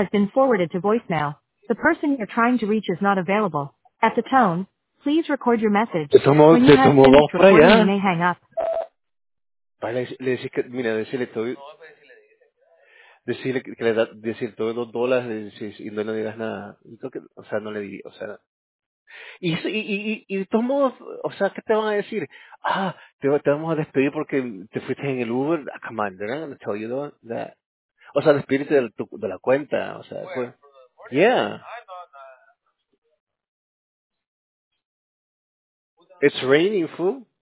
has been forwarded to voicemail. The person you're trying to reach is not available. At the tone, please record your message. When you have finished Vamos para recording, you allá. may hang up. Para le decís que, mira, decirle que le da, decir todos los dólares y no le digas nada. Yo creo que, o sea, no le diría, o sea. Y de todos modos, o sea, ¿qué te van a decir? Ah, te vamos a despedir porque te fuiste en el Uber. Ah, come on, they're not going to tell you that. O sea, despedirte de la cuenta, o sea, fue. Yeah. It's raining, fool.